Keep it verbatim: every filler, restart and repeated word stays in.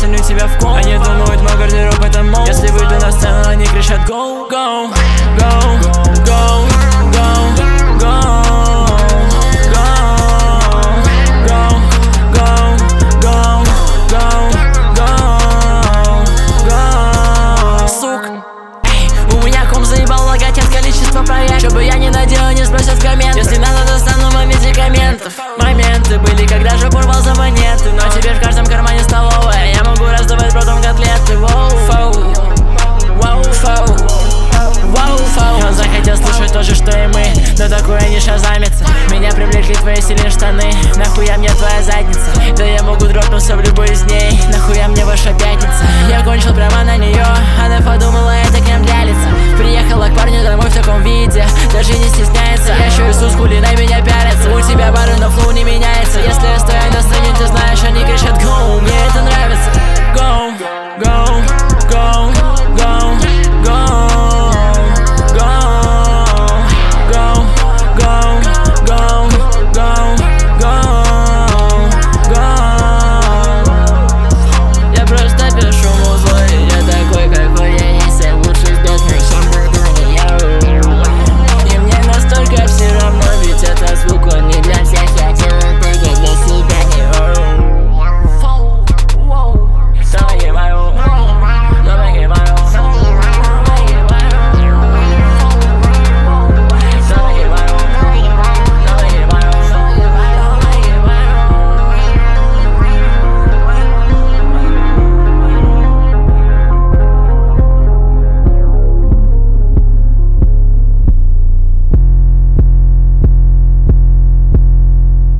ценю тебя в ком. Они думают, мой гардероб это мол. Если выйду на сцену, они кричат go, go, go, go, go, go. Чтобы я не надел, не спросят в комментах. Если надо, достану медикаментов. Моменты были, когда же порвал за монеты. Но теперь в каждом кармане столовая. Я могу раздавать потом котлеты. Воу, фоу, воу, фоу, воу, фоу. Он захотел слушать то же, что и мы, но такое не шазамится. Меня привлекли твои сильные штаны. Нахуя мне твоя задница? Да я могу дропнуться в любой из дней. Нахуя мне ваша пятница? Я кончил прямо на нее. Она подумала, это крем для лица. Приехала к парню домой в таком виде, даже не стесняется. Я еще Иисус, хули на меня пялятся. У тебя бары, но флоу не меняется. Если я стою на сцене, ты знаешь, они кричат go.